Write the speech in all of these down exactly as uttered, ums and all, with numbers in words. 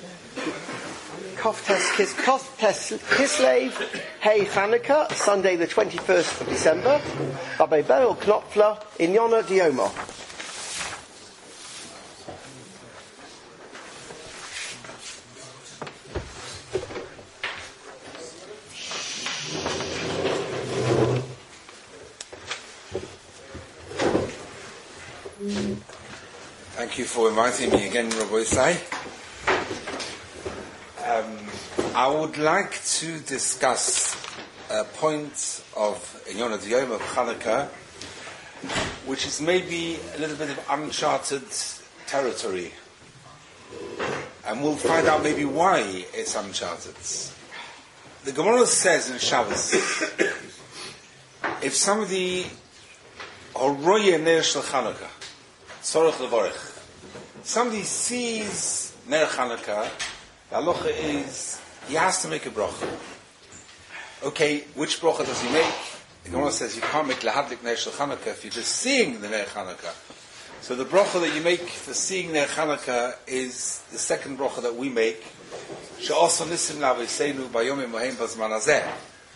Koftes Kis Koftes Kislev, Hey Chanukah, Sunday the twenty-first of December, Rabbi Beryl Knopfler, Inyona Dioma. Thank you for inviting me again, Rabbi Isai. Um, I would like to discuss a point of Inyona Dioma of Chanukah, which is maybe a little bit of uncharted territory. And we'll find out maybe why it's uncharted. The Gemara says in Shabbos, if somebody Horoye Ner Shel Chanukah, Sorach Levorech, somebody sees Ner Chanukah, the halacha is he has to make a bracha. Okay, which bracha does he make? The Gemara says you can't make Lahadlik Ner Shel Chanukah if you're just seeing the Ner Chanukah. So the bracha that you make for seeing Ner Chanukah is the second bracha that we make. She'oso nisim laviseinu bayomim mohem bazman hazeh.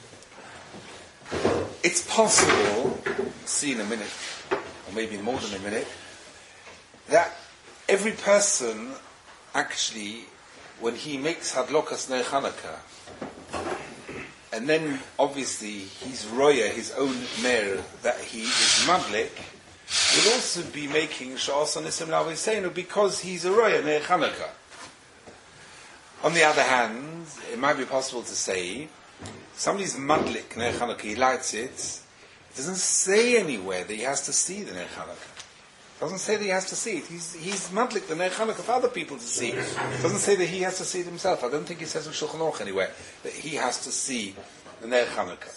It's possible, see in a minute, or maybe more than a minute, that every person actually, when he makes Hadlokas Ner Chanukah, and then obviously he's roya, his own Ner, that he is Madlik, will also be making Sha'asa Nisim Laviseinu because he's a roya Ner Chanukah. On the other hand, it might be possible to say, somebody's Madlik Ner Chanukah, he lights it, it doesn't say anywhere that he has to see the Ner Chanukah. It doesn't say that he has to see it. He's, he's Madlik the Ner Chanukah for other people to see. It doesn't say that he has to see it himself. I don't think it says in Shulchan Aruch anywhere that he has to see the Ner Chanukah.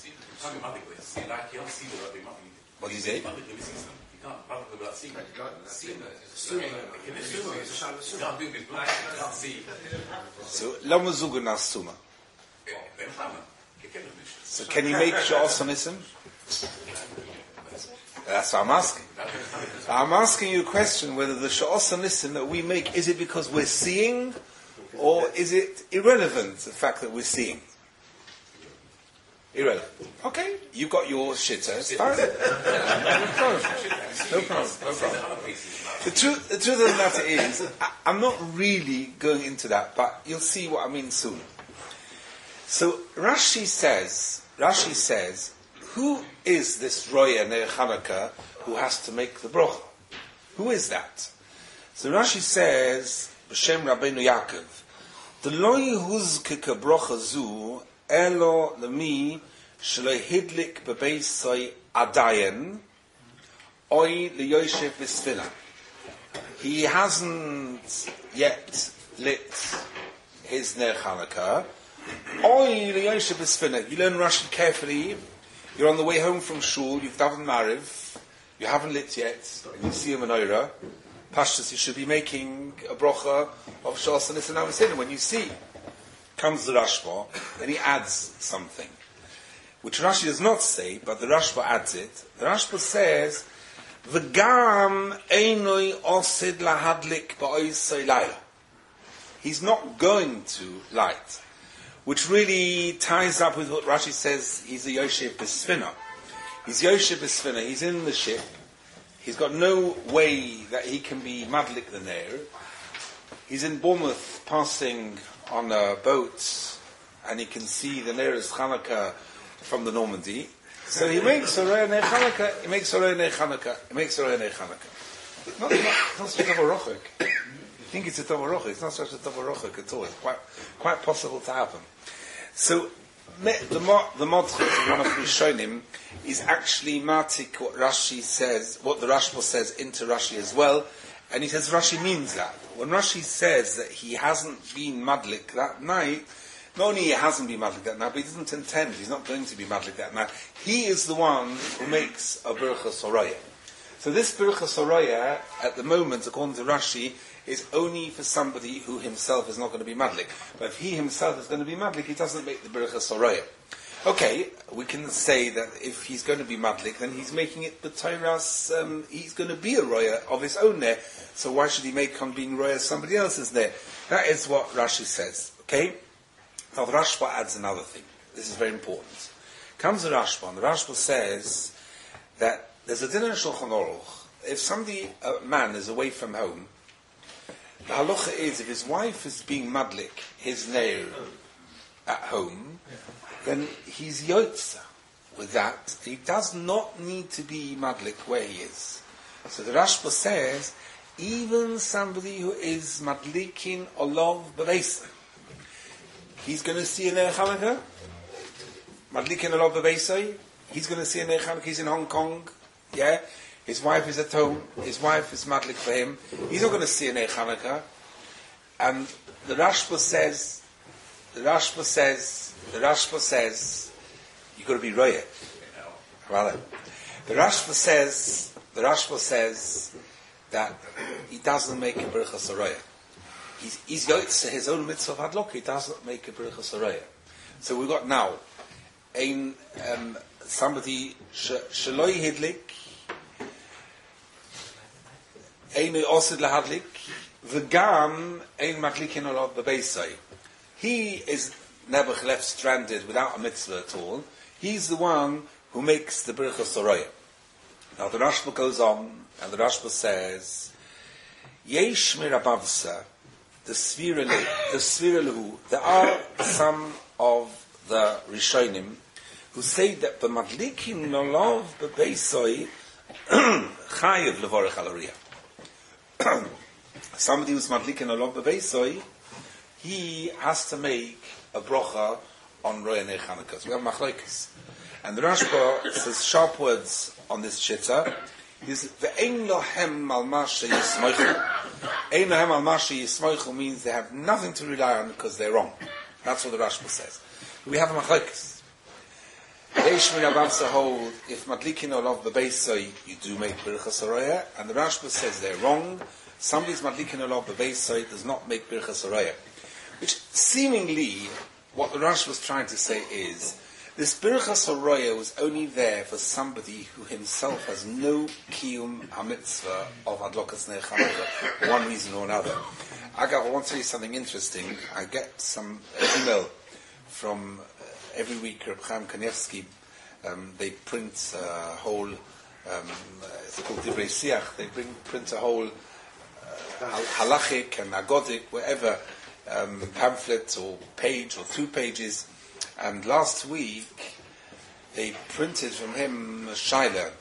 What do you say? So, Lama Zugu Nasuma. So, can you make Sha'asonism? That's what I'm asking. I'm asking you a question whether the Sha'asonism that we make, is it because we're seeing, or is it irrelevant, the fact that we're seeing? Irrelevant. Okay, you've got your shitter. It's fine. No problem. No problem. No problem. The truth, the truth of the matter is, I, I'm not really going into that, but you'll see what I mean soon. So Rashi says, Rashi says, who is this Roya Ner Chanukah who has to make the bracha? Who is that? So Rashi says, B'Shem Rabbeinu Yaakov, the lo yehuzkeka bracha zu elo lemi shelo hidlik bebeisai adayen oi liyoshev b'sfila. He hasn't yet lit his Ner Chanukah. Oi liyoshev b'sfila. You learn Rashi carefully. You're on the way home from shul, you've davened Mariv, you haven't lit yet, and you see a menorah. Pashtus, you should be making a bracha of Sha'as Nisim Laviseinu. When you see, comes the Rashba, then he adds something, which Rashi does not say, but the Rashba adds it. The Rashba says, "V'gam einoi osid lahadlik ba'oisei layla." He's not going to light. Which really ties up with what Rashi says, he's a Yoshev B'Sfina. He's Yoshev B'Sfina, he's in the ship, he's got no way that he can be Madlik the Ner. He's in Bournemouth passing on a boat, and he can see the nearest Chanukah from the Normandy. So he makes a Roya Ner Chanukah, he makes a Roya Ner Chanukah, he makes a Roya Ner Chanukah. Not, not, not such a Rochik. I think it's a Tavarochik. It's not such a Tavarochik at all. It's quite, quite possible to happen. So, the the Modchut, one of the Rishonim, is actually matik what Rashi says, what the Rashba says into Rashi as well, and he says Rashi means that. When Rashi says that he hasn't been Madlik that night, not only he hasn't been Madlik that night, but he doesn't intend, he's not going to be Madlik that night. He is the one who makes a Bircha Soraya. So this Bircha Soraya, at the moment, according to Rashi, is only for somebody who himself is not going to be Madlik. But if he himself is going to be Madlik, he doesn't make the Bircha Soraya. Okay, we can say that if he's going to be madlik, then he's making it b'tayras, um, he's going to be a roya of his own there. So why should he make on being roya somebody else's there? That is what Rashi says. Okay? Now the Rashba adds another thing. This is very important. Comes the Rashba, and the Rashba says that there's a din in Shulchan Aruch. If somebody, a man, is away from home, the halacha is if his wife is being madlik, his nair at home, then he's yotza with that. He does not need to be madlik where he is. So the Rashba says, even somebody who is madlikin olov b'beisa, he's going to see a Ner Chanukah. Madlikin olov b'beisa, he's going to see a Ner Chanukah. He's in Hong Kong, yeah. His wife is at home. His wife is madlik for him. He's not going to see a Ner Chanukah. And the Rashba says, the Rashba says, the Rashba says, you've got to be roya. Rather, the Rashba says, the Rashba says that he doesn't make a berachas roya. He's he's yotze his own mitzvah of hadlok. He doesn't make a berachas roya. So we've got now ein um, somebody sheloi hidlik, ein osid lahadlik, v'gam ein madlikin olav b'beisai. He is never left stranded without a mitzvah at all. He's the one who makes the berachas roya. Now the Rashba goes on, and the Rashba says, Yesh mirabavsa, the svira the svira lehu. There are some of the Rishonim who say that the madlikin lolav bebeisoi chayiv levorech al. Somebody who's madlikin lolav bebeisoi, he has to make a brocha on roya nei Chanukah. We have machlokes, and the Rashba says sharp words on this shitta. He's ve'ein lohem al mashe yismoichu. Ein lohem al mashe yismoichu means they have nothing to rely on because they're wrong. That's what the Rashba says. We have a machlokes. Reish min Abavsa hold if madlikin olav bebeisoi you do make birchas roya, and the Rashba says they're wrong. Somebody's madlikin olav bebeisoi does not make birchas roya. Which seemingly, what the Rash was trying to say is, this Birchas HaRoya was only there for somebody who himself has no kiyum hamitzvah of Adlokas Ner Chanukah, for one reason or another. Agav, I want to tell you something interesting. I get some uh, email from uh, every week, Reb Chaim Kanievsky. Um, they print a whole, um, it's called Divrei Siach, they bring, print a whole uh, halachic and agodic, wherever, Um, pamphlet or page or two pages, and last week they printed from him a shaila.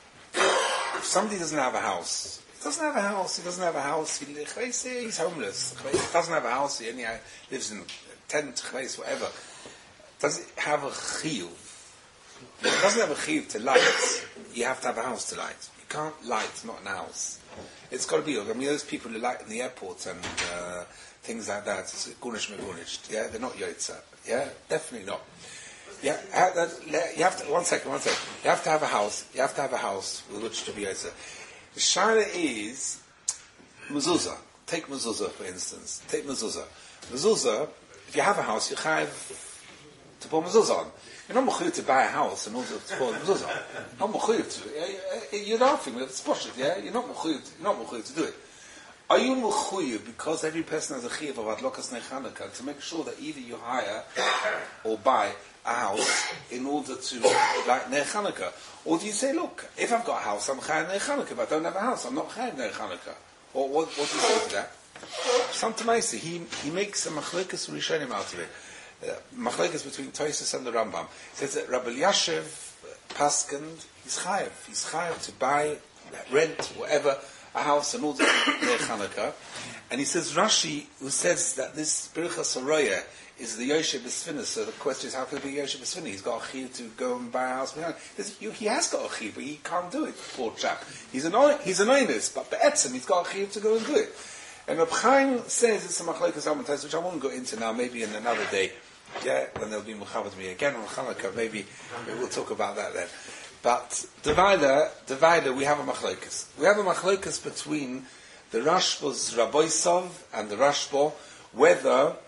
If somebody doesn't have a house, he doesn't have a house, he doesn't have a house, he, he's homeless, he doesn't have a house, he only lives in a tent, whatever. Does it have a chiyuv? If it doesn't have a chiyuv to light, you have to have a house to light. You can't light not in a house. It's got to be, I mean, those people who light in the airport and uh, things like that, it's gunish megunished, yeah, they're not yotza, yeah, definitely not. Yeah, you have to, one second, one second, you have to have a house, you have to have a house with which to be yotza. The shaila is, mezuzah, take mezuzah for instance, take mezuzah. Mezuzah, if you have a house, you have to put mezuzah on. You're not mechuyev to buy a house and also to put mezuzah on. You're not mechuyev to, you're laughing, it's posh, yeah, you're not mechuyev, you're not mechuyev to do it. Are you mechuyev because every person has a chiyuv of Adlokas Ner Chanukah to make sure that either you hire or buy a house in order to like Ner Chanukah, or do you say, look, if I've got a house, I'm chayav Ner Chanukah. If I don't have a house, I'm not chayav Ner Chanukah. Or what? What do you say to that? Some Tamaisi, he he makes a machlokes rishonim out of it. Uh, machlokes between Tosfos and the Rambam. He says that Rabbi Elyashiv paskend, he's chayav, he's chayav to buy, rent, whatever, a house in order to Ner Chanukah. And he says Rashi, who says that this Birchas HaRoya is the Yoshe B'Sfina, so the question is, how can it be Yoshe B'Sfina? He's got a chiyuv to go and buy a house behind. He has got a chiyuv, but he can't do it, poor chap. He's an he's an oinus, but be'etzem, he's got a chiyuv to go and do it. And Reb Chaim says it's a machlokes Amos, which I won't go into now, maybe in another day. Yeah, when they'll be mechaber me again on Chanukah, maybe, maybe we'll talk about that then. But Divider, Divider, we have a machlokes. We have a machlokes between the Rashba's Rabboisov and the Rashba, whether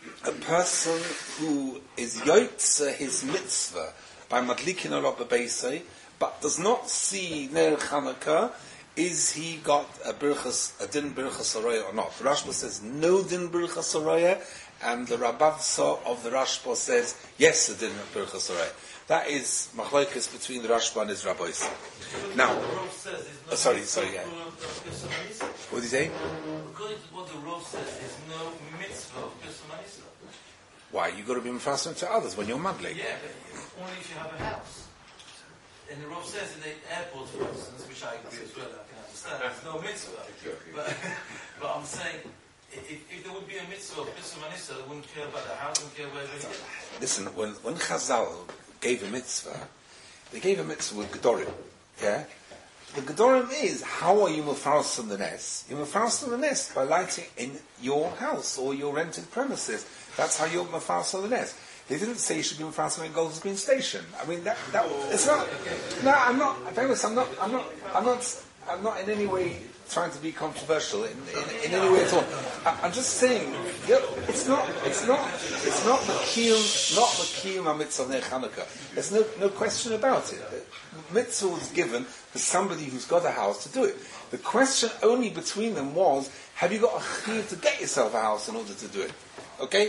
a person who is yotze his mitzvah by madlikin olav b'beisai, but does not see Ner Chanukah, is he got a birchas, a din birchas Soroya or not? The Rashba says no din birchas Soroya, and the Rabavsa of the Rashba says yes, a din birchas Soroya. That is machlokes between the Rashba and his rabbis. Now, oh, sorry, sorry, yeah. What did he say? According to what the Rav says, there's no mitzvah of Pesach Manisa. Why? You got to be faster to others when you're madlik. Yeah, but only if you have a house. And the Rav says in the airport, for instance, which I agree as well, I can understand, there's no mitzvah. But, but I'm saying, if, if there would be a mitzvah of Pesach Manisa, they wouldn't care about the house, wouldn't care where they live. Listen, when, when Chazal gave a mitzvah, they gave a mitzvah with Gedorim. Yeah? The Gedorim is, how are you mefaros on the nest? You're mefaros on the nest by lighting in your house or your rented premises. That's how you're mefaros on the nest. They didn't say you should be mefaros in Golders Green Station. I mean, that, that it's not. No, I'm not. I'm not. I'm not. I'm not. I'm not. I'm not in any way trying to be controversial in, in, in any way at all. I, I'm just saying, you know, it's not. It's not. It's not Makiyum. Not Makiyum Mitzvah Ner Chanukah. There's no no question about it. The mitzvah was given for somebody who's got a house to do it. The question only between them was, have you got a chiyuv to get yourself a house in order to do it? Okay.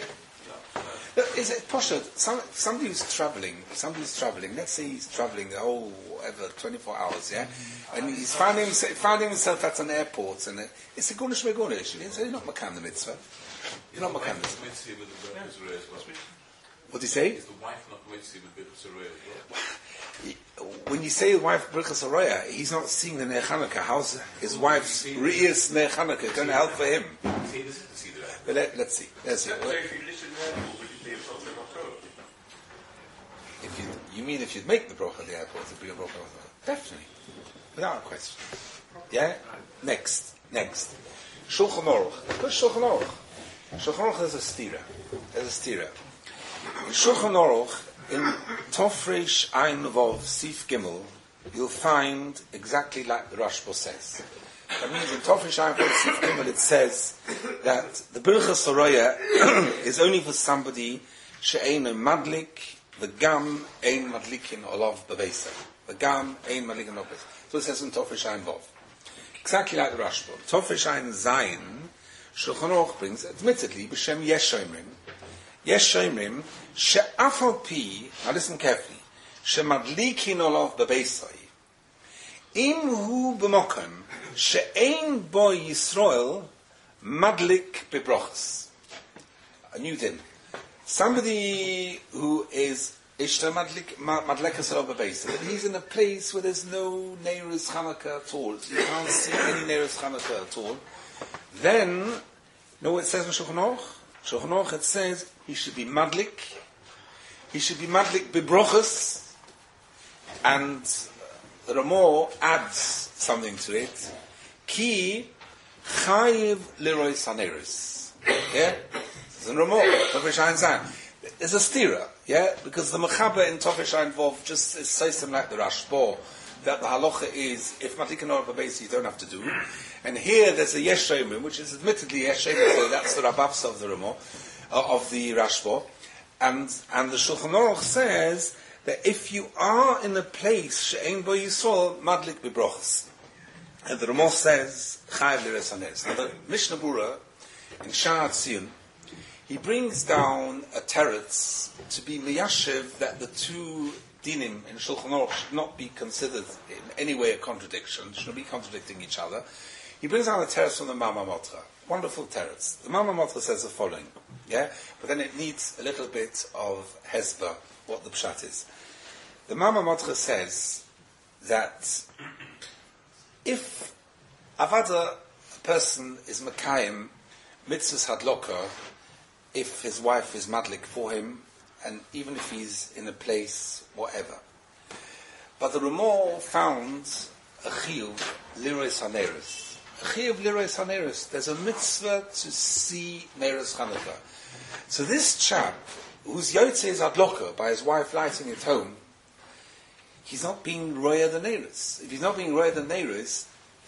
Is it poshut? Some, somebody who's travelling, somebody who's travelling, let's say he's travelling the whole, whatever, twenty-four hours, yeah? And he's found himself, found himself at an airport, and it, it's a gunish megunish. You're not makam the mitzvah. You're not makam the mitzvah. What do you say? Is the wife not mitzvah with Birchas Haroya as well? When you say the wife Birchas Haroya, he's not seeing the Ner Chanukah. How's his wife's Re'is Ner Chanukah going to help for him? But let, let's see. Let's see. So if you listen to the airport, would you be a problem in October? If you, you mean if you'd make the brocha at the airport, it'd be a brocha. Definitely. Without a question. Yeah? Next. Next. Shulchan Aruch. Go to Shulchan Aruch. Shulchan Aruch has a stira. There's a stira. In Shulchan Aruch, in Tofresh Ein Vov Sif Gimel, you'll find exactly like the Rashba says. That means in Tofresh Ein Vov Sif Gimel it says that the Birchas Haroya is only for somebody she'ein madlik, the gam ein madlikin olav b'beisa. The gam ein madlikin olav b'beisa. So it says in Tofresh Ein Vov. Exactly like the Rashba. Tofresh Ein Zayin, Shulchan Aruch brings, admittedly, b'shem Yesh Shomrim, Yesh Shomrim, she'af al pi, now listen carefully, she'madlikin olav b'beisai, im hu b'mokem, she'ein bo Yisrael, madlik b'brochas. A new din. Somebody who is ishta madlik, madlekas olav b'beisai, but he's in a place where there's no Neiros Chanukah at all, you can't see any Neiros Chanukah at all, then, you know what it says in Shulchan Aruch? Shulchan Aruch it says, he should be madlik, he should be madlik bibrochus, and the Ramah adds something to it. Ki chayiv leroy saneris. Yeah? It's in Ramah, Tofresh Ein Zayin. There's a stira, yeah? Because the Mechaber in Tofresh Ein Vov just says something like the Rashba, that the halacha is, if madlikin olav b'beisa, you don't have to do. And here there's a Yesh Shomrim, which is admittedly Yesh Shomrim, so that's the Rabavsa of the Ramah, uh, of the Rashba. And, and the Shulchan Aruch says that if you are in a place, she'ein bo Yisrael, madlik b'brochas. And the Ramah says, chayiv l'res hanes. Now the Mishnah Bura, in Sha'ar Tziyun, he brings down a teretz to be miyashiv that the two dinim in Shulchan Aruch should not be considered in any way a contradiction, should not be contradicting each other. He brings down a teretz from the Mama Matra. Wonderful teretz. The Mama Matra says the following, yeah? But then it needs a little bit of hesba, what the pshat is. The Mama Matra says that if avada, a person is Makayim, mitzvahs hadloka, if his wife is madlik for him, and even if he's in a place, whatever. But the Ramah found a chiyuv, lirois haneris. A chiyuv lirois haneris. There's a mitzvah to see Neiros Chanukah. So this chap, whose yotze is adloka, by his wife lighting at home, he's not being roya the Neiros. If he's not being roya the Neiros,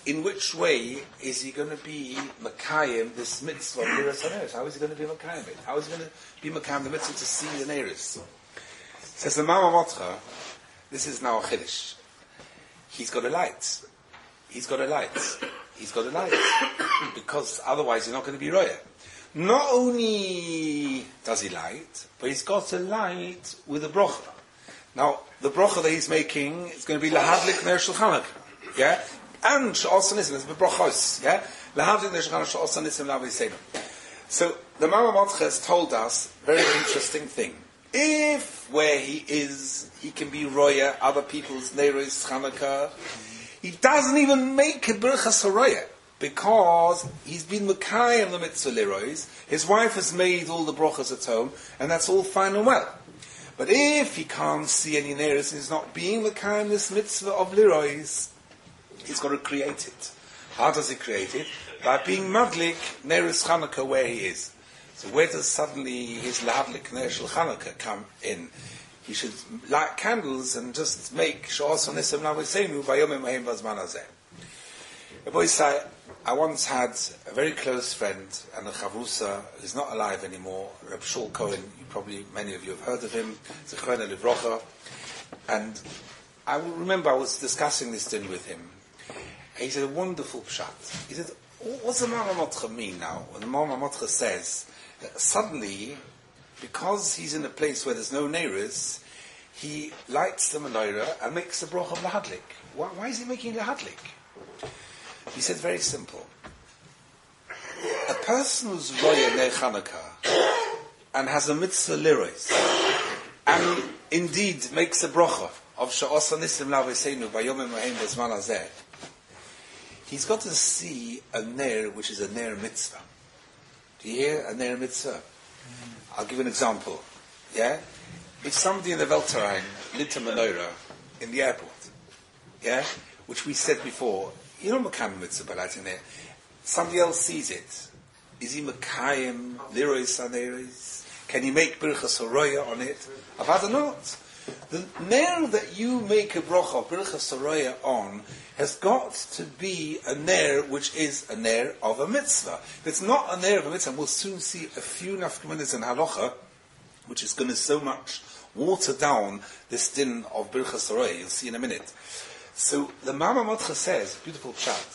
in which way is he going to be Makayim, this mitzvah of Liras HaNeris? How is he going to be Makayim it? How is he going to be Makayim the mitzvah to see the Neris? Says the Mama Motcha, this is now a Chiddush. He's got a light. He's got a light. He's got a light. Because otherwise he's not going to be Roya. Not only does he light, but he's got a light with a brocha. Now, the brocha that he's making is going to be Lahadlik Ner Shulchan Aruch. Yeah? And Sha'osan Nisim, it's brochos. Yeah? Lahadlik Ner Shulchan Aruch, Sha'osan Nisim, Lavi Seinu. So, the Mama Motcha has told us a very interesting thing. If where he is, he can be Roya, other people's Neiros, Chanukah, he doesn't even make a Birchas HaRoya, because he's been Makai in the mitzvah Leroy's, his wife has made all the brochas at home, and that's all fine and well. But if he can't see any Neiros, and he's not being Makai in this mitzvah of Leroy's, he's got to create it. How does he create it? By being Madlik Neiros Chanukah where he is. So where does suddenly his Lahavlik Ner Shel Chanukah come in? He should light candles and just make Sha'osan Nisim Lavi Seinu Vayomim Ha'im Bazman Hazeh. Rabbi Yisai, I once had a very close friend and a chavrusa who's not alive anymore, Reb Shul Cohen. You probably, many of you have heard of him, Zichron Livrocha. And I remember I was discussing this din with him. And he said a wonderful pshat. He said, what's the Mama Motcha mean now? When the Mama Motcha says that suddenly, because he's in a place where there's no neiros, he lights the menorah and makes the broch of lahadlik. Why, why is he making lahadlik? He said very simple. A person who's roya ner Chanukah and has a mitzvah liros and indeed makes a brocha of Sha'osan Nisim Lavi Seinu Vayomim Ha'im Bazman Hazeh, he's got to see a ner which is a ner mitzvah. Do you hear a ner mitzvah? I'll give you an example. Yeah? If somebody in the Welterrein lit a menorah in the airport, yeah, which we said before, you know Makayim mitzvah by lighting there. Somebody else sees it. Is he Makayim liros haneros? Can he make birchas haroya on it? Avada not. The ner that you make a brocha of birchas haroya on has got to be a ner which is a ner of a mitzvah. If it's not a ner of a mitzvah, we'll soon see a few nafkaminas in halacha, which is going to so much water down this din of birchas haroya. You'll see in a minute. So the Mama Motcha says, beautiful pshat,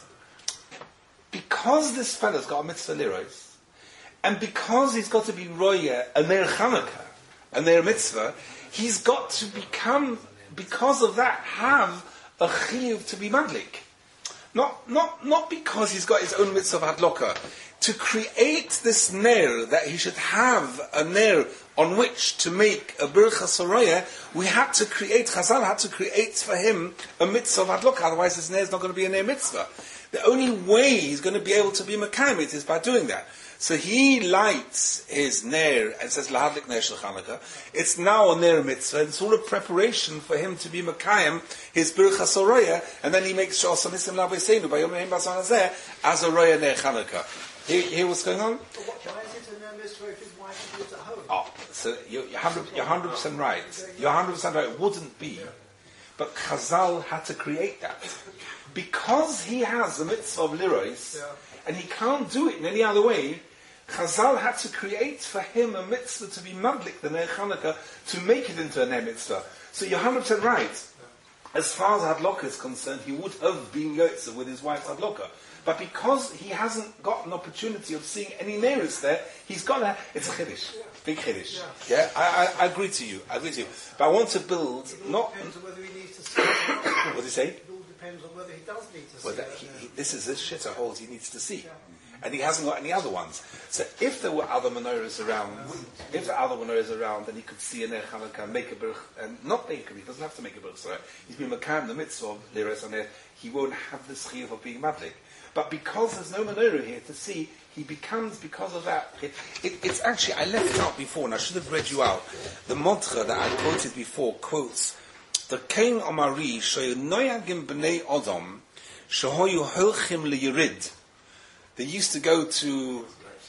because this fellow's got a mitzvah liros, and because he's got to be roya, a ner Chanukah, a ner mitzvah, he's got to become, because of that, have a chiyuv to be madlik. Not, not, not because he's got his own mitzvah of hadloka. To create this ner, that he should have a ner on which to make a birchas haroya, we had to create, Chazal had to create for him a mitzvah of hadloka, otherwise his ner is not going to be a ner mitzvah. The only way he's going to be able to be makayim it is by doing that. So he lights his ner and says lahadlik ner shel Chanukah. It's now a ner mitzvah. It's all a preparation for him to be makayim his birchas haroya, and then he makes Sha'osan Nisim Lavi Seinu Vayomim Ha'im Bazman Hazeh as a roya ner Chanukah. Hear, hear what's going on? Why is it a ner mitzvah if his wife lives at home? Oh, so you're, you're one hundred percent right. You're one hundred percent right. It wouldn't be. But Chazal had to create that. Because he has the mitzvah of liros, yeah, and he can't do it in any other way, Chazal had to create for him a mitzvah to be madlik, the ner Chanukah, to make it into a ner mitzvah. So you're one hundred percent right. As far as hadloka is concerned, he would have been yotze with his wife's hadloka. But because he hasn't got an opportunity of seeing any nearest there, he's got to, it's a chiddush. Yeah. Big chiddush. Yeah, yeah? I, I, I agree to you. I agree to you. But I want to build, it all not... depends on whether he needs to see it or not. What do you say? It all depends on whether he does need to Well, see that, it. he, he, this is this shitter holds he needs to see. Yeah. And he hasn't got any other ones. So if there were other menorahs around, if there were other menorahs around, then he could see a ner Chanukah, make a birch, and not make a, he doesn't have to make a birch, sorry. He's been makayim the mitzvah of liros and he won't have this chiyuv of being madlik. But because there's no menorah here to see, he becomes, because of that, it, it, it's actually, I left it out before, and I should have read you out. The mantra that I quoted before quotes, the Kain Omari, Shoyu Noyagim B'nei Odom, Shohoyu Holchim Le'yirid. They used to go to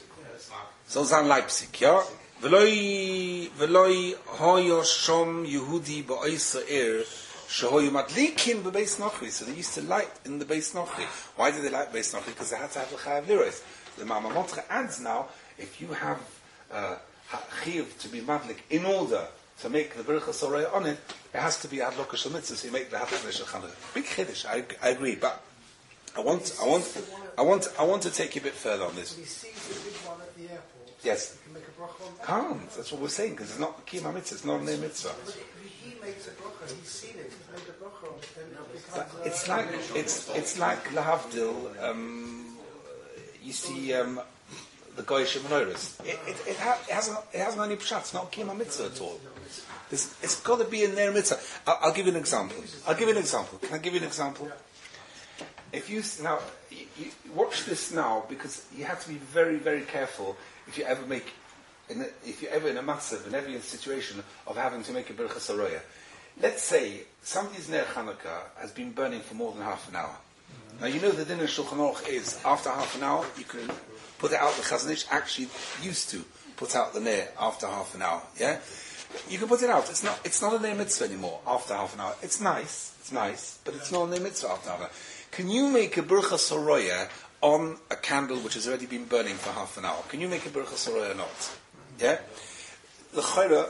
Zolzan Leipzig, yeah? V'loi, v'loi hoyo shom Yehudi ba'oisa ir, Shehoyu madlikin bebeis nochri. So they used to light in the beis nochri. Why did they light beis nochri? Because they had to have the chayav liros. The Mama Motra adds now, if you have uh, chiyuv to be madlik in order to make the Bircha Soraya on it, it has to be adloka shel mitzvah, so you make the Hatach Shel Chanukah. Big chiddush, I, I agree, but I want, I want, I want, I want to take you a bit further on this. When he sees the big one at the airport, Yes. he can make a bracha on that. Can't. That's what we're saying, because it's not kiyum mitzvah. It's not a mitzvah. But if he makes a bracha, he's seen it, he's made a bracha on it, then it becomes a... It's like it's it's like lahavdil. Um, you see, um, the goyish menorahs. It it, it, ha, it hasn't it hasn't any pshat. It's not kiyum mitzvah at all. It's, it's got to be in their mitzvah. I'll, I'll give you an example. I'll give you an example. Can I give you an example? If you now you, you watch this now, because you have to be very very careful if you ever make in a, if you're ever in a massive and every situation of having to make a Bircha Saroya. Let's say somebody's Ner Chanukah has been burning for more than half an hour. Now you know the din in Shulchan Aruch is after half an hour you can put it out. The Chazon Ish actually used to put out the Ner after half an hour. Yeah, you can put it out. It's not it's not a Ner Mitzvah anymore after half an hour. It's nice, it's nice, but it's not a Ner Mitzvah after half an hour. Can you make a Bircha Saroya on a candle which has already been burning for half an hour? Can you make a Bircha Saroya or not? Yeah, the Chayra.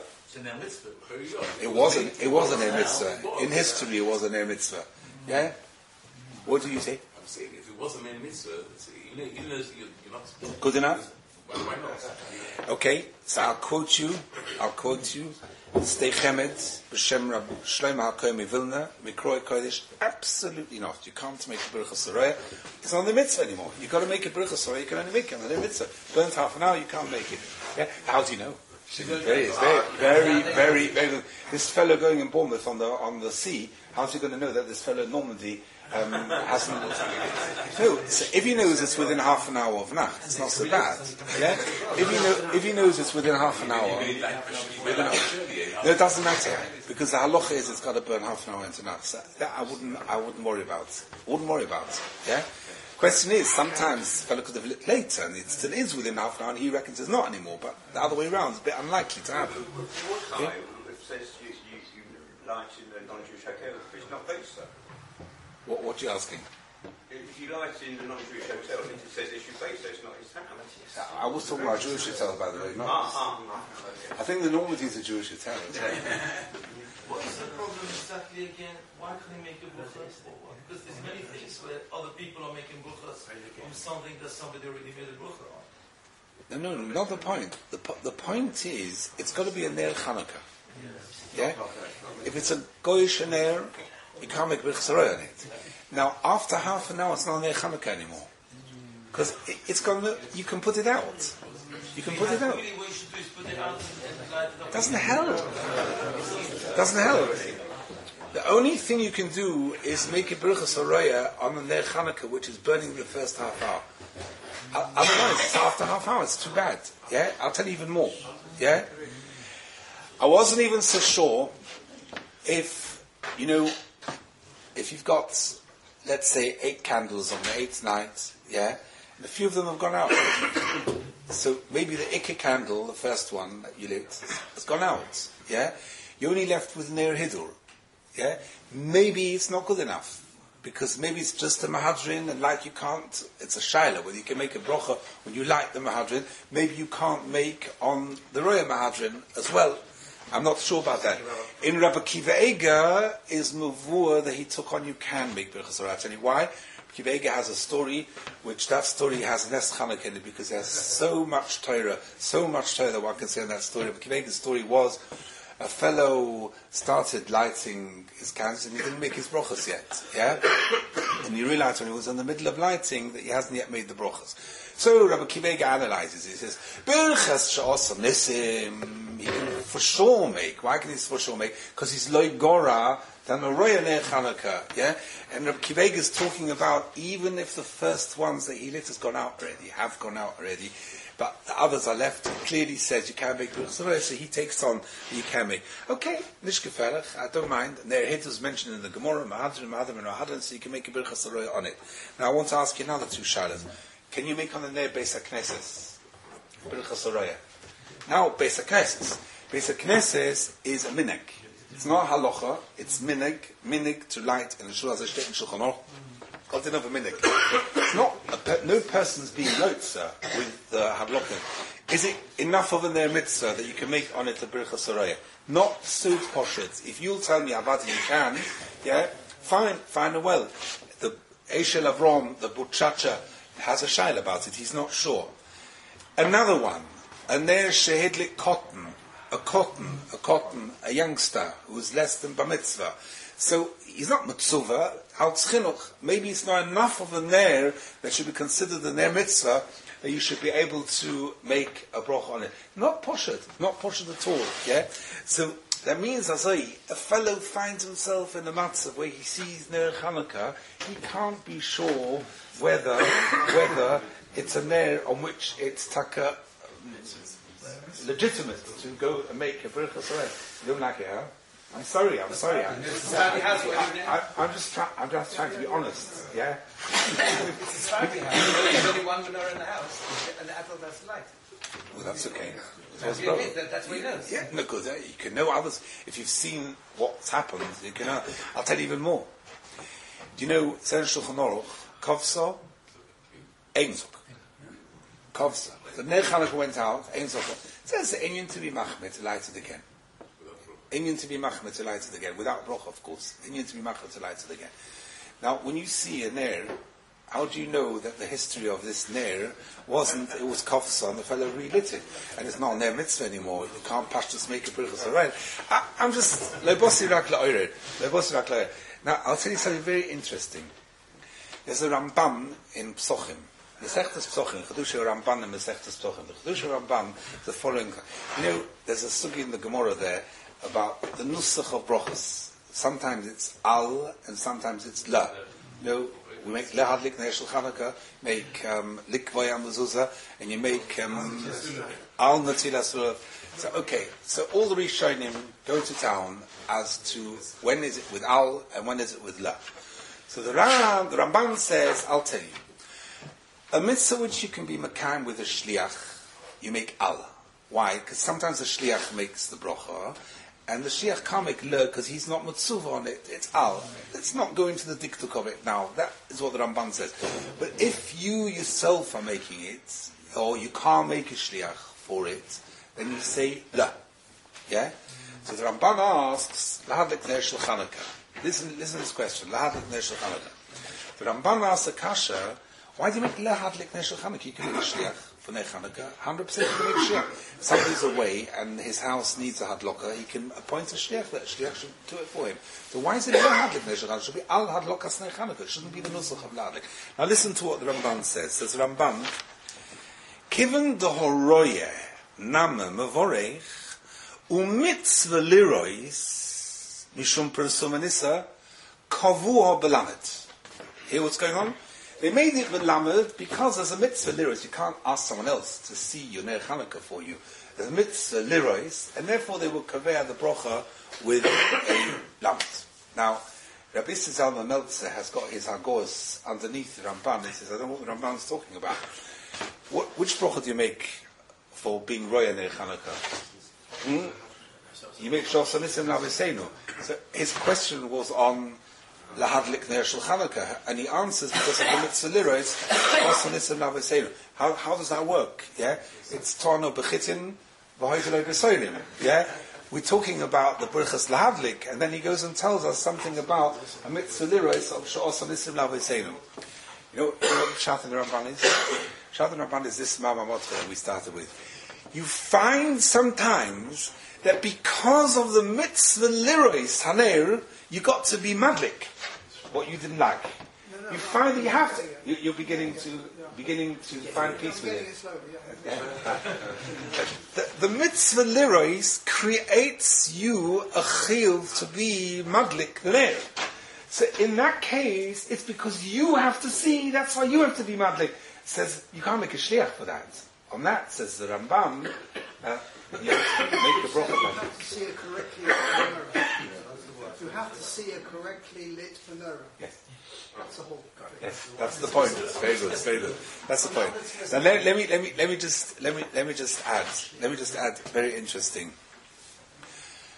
It wasn't. It wasn't a mitzvah. In history, it was an a mitzvah. Yeah. What do you say? I'm saying if it wasn't a mitzvah, you know, you know, you're not good enough. Why, why not? Okay, so I'll quote you. I'll quote you. Stay chemed b'shem Rab Shlomo HaKohen Vilna Mikroi Kodesh. Absolutely not. You can't make a Bircha Saroya. It's not a mitzvah anymore. You got to make a Bircha Saroya. You can only make it on a mitzvah. Burns half an hour. You can't make it. Yeah. How do you know? Very, very, very, very, very good. This fellow going in Bournemouth on the on the sea, how's he going to know that this fellow in Normandy um, hasn't? No, so if he knows it's within half an hour of Nacht, it's not so bad. Yeah, if he know, if he knows it's within half an hour, no, it doesn't matter because the halacha is it's got to burn half an hour into Nacht. So that I wouldn't, I wouldn't worry about. Wouldn't worry about. Yeah. Question is, sometimes the fellow could have lit later, and it still is within half an hour, and he reckons it's not anymore. But the other way around is a bit unlikely to happen. What time it says you, you, you light in the non-Jewish hotel if it's not based, sir? What, what are you asking? If you light in the non-Jewish hotel, it says it's your face, so it's not his house. I was talking about Jewish hotels, by the way. Not, Ah, ah, ah, I think the Normandy is a Jewish hotel. What is the problem exactly again? Why can't he make a buchas? Because there's many things where other people are making buchas from something that somebody already made a bucha on. No, no, not the point. The, po- the point is, it's got to be a Ner Chanukah. Yeah? If it's a Goyish Ner, you can't make Birch Saroy on it. Now, after half an hour, it's not a Ner Chanukah anymore. Because it, it's going to, you can put it out. You can put it out. Really, what you should do is put it out and light it up. Doesn't help. Doesn't help. The only thing you can do is make a Bircha Saroya on the Ner Chanukah, which is burning the first half hour. Otherwise, it's after half hour. It's too bad. Yeah, I'll tell you even more. Yeah, I wasn't even so sure if you know if you've got, let's say, eight candles on the eighth night. Yeah, and a few of them have gone out. So maybe the Ikka candle, the first one that you lit, has gone out. Yeah, you're only left with Ner Hidur. Yeah, maybe it's not good enough. Because maybe it's just a mahadrin, and like you can't, it's a shaila, whether you can make a brocha when you light the mahadrin, maybe you can't make on the roya mahadrin as well. I'm not sure about that. In Rabbi Kiva Eger is mavur that he took on you can make brocha. So I'll tell you why. Kiva Eger has a story, which that story has Nes Chanukah in it, because there's so much Torah, so much Torah that one can say in that story. But Kiva Eger's story was, a fellow started lighting his candles and he didn't make his brochas yet. Yeah? And he realized when he was in the middle of lighting that he hasn't yet made the brochas. So Rabbi Kiva Eger analyzes it. He says, Birchas she'osam nisim, he can for sure make. Why can he for sure make? Because he's loy gora than a roya ner Chanukah. Yeah? And Rabbi Kiva Eger is talking about even if the first ones that he lit has gone out already, have gone out already, but the others are left. He clearly says you can't make Birchas Saroya, so he takes on that you can make. Okay, nish gefelach, I don't mind. And their hit was mentioned in the Gemara, Mahadran, Mahadran, and Mahadran, so you can make a Birchas Saroya on it. Now I want to ask you another two shalas. Can you make on the Ner Beis HaKnesses Birchas Saroya? Now, Beis HaKnesses. Beis HaKnesses is a minek. It's not halacha, it's minig, minig to light in the shul as a state in Shulchan Aruch. Got enough of minig. It's not, a per, no person's being notzah with the uh, hadlokin. Is it enough of a ner mitzvah that you can make on it a bircha soraya? Not suit poshets. If you'll tell me about it, you can, yeah, fine, fine and well. The Eshel Avrom, the Butchacha, has a shail about it, he's not sure. Another one, a ner shehidlik cotton, a cotton, a cotton, a youngster who's less than bar mitzvah. So he's not mitzvah, al tzchinuch. Maybe it's not enough of a ner that should be considered a ner mitzvah that you should be able to make a broch on it. Not poshet, not poshet at all. Yeah. So that means, as I, a fellow finds himself in a matzav where he sees ner Chanukah, he can't be sure whether whether it's a ner on which it's taka legitimate to go and make a bracha soraya. You don't like it, huh? I'm sorry, I'm sorry. I'm just, I, I, I'm just trying. I'm just trying to be honest. Yeah. It's a family house. There's only one menorah in the house, and I thought that's light. Well, that's okay. That's, that, that's what he knows. Yeah, no, because uh, you can know others if you've seen what's happened. You can. Uh, I'll tell you even more. Do you know Zen Shulchan Aruch Kovso Ein Zok? Kovso. The Ner Chanukah went out. Ein Zok. It says the Inyan to be machmet to light it again. Inyan to be machmet to light it again, without broch, of course. Inyan to be machmet to light it again. Now, when you see a ner, how do you know that the history of this ner wasn't, it was kofsa and the fellow relit it, and it's not ner mitzvah anymore, you can't pashtus make a brichas alright. I'm just, lebossi rak la'oired, lebossi rak la'oired. Now, I'll tell you something very interesting. There's a Ramban in Psochim, Mesechtes Psochim, Chedusha Ramban and Mesechtes Psochim. The Chedusha Ramban is the following, you know, there's a sugi in the Gemara there, about the nusach of brochas. Sometimes it's al, and sometimes it's la. You know, we make lehadlik ner shel Chanukah, make um, likvaya mezuzah, and you make um, al natila surah. So okay, so all the Rishonim go to town as to when is it with al and when is it with la. So the Ram, the Ramban says, I'll tell you, a mitzvah which you can be makayim with a shliach, you make al. Why? Because sometimes the shliach makes the brocha. And the Shliach can't make le because he's not Matsuva on it. It's al. Let's not go into the diktuk of it now. That is what the Ramban says. But if you yourself are making it, or you can't make a Shliach for it, then you say la. Yeah? So the Ramban asks, Lahadlik ner shel Chanukah. Listen, listen to this question. Lahadlik ner shel Chanukah. The Ramban asks the kasha, why do you make lahadlik ner shel Chanukah? You can make a Shliach for ner Chanukah. one hundred percent you can make a Shliach. Somebody's away and his house needs a hadloka, he can appoint a shliach that shliach should do it for him. So why is it al hadlik ner shel Chanukah? It should be al hadlokas ner Chanukah. It shouldn't be the nusach of lahadlik. Now listen to what the Ramban says. Says Ramban, Kiven de horoye name mevorech umitzvah lirois mishum persumanisa kavua belamet. Hear what's going on? They made it belamed because there's a mitzvah lirois. You can't ask someone else to see your ner Chanukah for you. There's a mitzvah lirois, and therefore they will kaveya the brocha with a lamed. Now, Rabbi Zalman Meltzer has got his hagos underneath the Ramban. He says, I don't know what the Ramban's talking about. What, which brocha do you make for being roya ner Chanukah? Hmm? You make shos anisim lavisenu. So his question was on lahadlik ner shel Chanukah, and he answers because of the mitzvah lirois shos anisim lavisenu. How how does that work? Yeah, it's tono bechitin v'hoytelo b'soilim. Yeah. We're talking about the Birchas Lahadlik, and then he goes and tells us something about a mitzvah lirois of Sha'os Anisim Lavisenu. You know, you know what the Shat in the Ramban is? Shat in the Ramban is this Mama Motra that we started with. You find sometimes that because of the mitzvah lirois Haner, you got to be madlik, what you didn't like. No, no, you find that you have to. yeah. You, you're beginning to beginning to find peace with it. Slowly, yeah. The, the mitzvah lirois creates you a chiyuv to be madlik there. So in that case, it's because you have to see. That's why you have to be madlik. It says you can't make a shliach for that. On that says the Rambam, uh, you have to make a bracha. You have to see a correctly lit menorah. You have to see a correctly lit menorah. Yes. That's the whole. Yes, that's the point. Very good, very good. That's the point. Now let, let me let me let me just let me let me just add let me just add very interesting.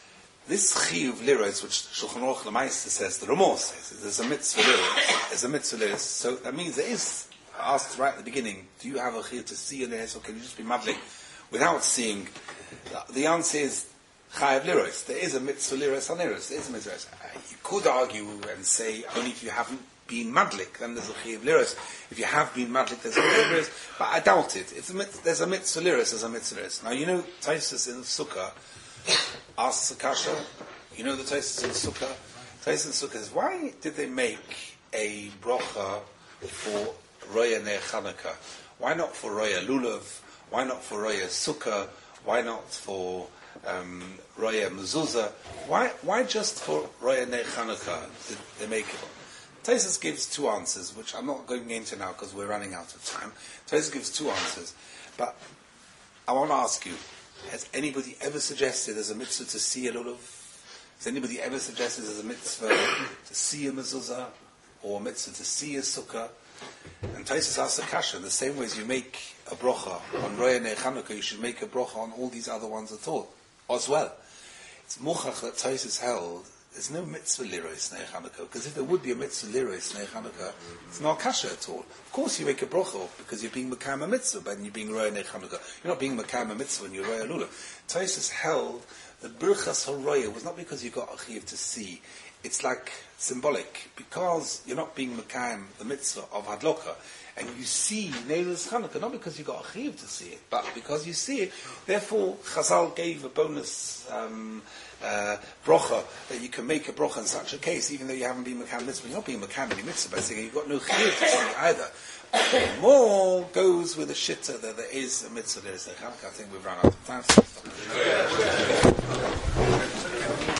this chiyuv liros, which Shulchan Aruch L'maisa says, the Ramah says, there's a mitzvah liros, there's a mitzvah liros. So that means there is, asked right at the beginning, do you have a chiyuv to see in there, or can you just be mavlik without seeing? The answer is chayav liros. There is a mitzvah liros on liros. There is a mitzvah liros. You could argue and say only if you haven't been madlik, then there's a chayav liros. If you have been madlik, there's a chayav liros. But I doubt it. It's a mit- there's a mitzvah liros, there's a mitzvah liros. Now you know Taisus in Sukkah asks Akasha. You know the Taisus in Sukkah. Taisus in Sukkah says, why did they make a brocha for Roya Ner Chanukah? Why not for Roya Lulav? Why not for Roya Sukkah? Why not for um, Roya Mezuzah? Why why just for Roya Ner Chanukah did they make it? Taisus gives two answers, which I'm not going into now because we're running out of time. Taisus gives two answers, but I want to ask you: has anybody ever suggested there's a mitzvah to see a lulav? Has anybody ever suggested there's a mitzvah to see a mezuzah or a mitzvah to see a sukkah? And Taisus asks a kasha, the same way as you make a brocha on Roya Ner Chanukah, you should make a brocha on all these other ones at all, as well. It's muchach that Taisus held, there's no mitzvah liros Ner Chanukah, because if there would be a mitzvah liros Ner Chanukah, it's not kasha at all. Of course you make a brocha because you're being Mekayim a mitzvah, but you're being Roya Ner Chanukah. You're not being Mekayim a mitzvah when you're Roya Lulav. Taisus held that Birchas HaRoya was not because you got a chiyuv to see. It's like symbolic, because you're not being Mekayim the mitzvah of Hadloka, and you see Neilas Chanukah, not because you got a chiyuv to see it, but because you see it. Therefore, Chazal gave a bonus um, uh, brocha, that you can make a brocha in such a case, even though you haven't been Mekayim mitzvah. You're not being Mekayim any mitzvah by saying you've got no chiyuv to see either. More goes with the shitta that there is a mitzvah, there is a Chanukah. I think we've run out of time.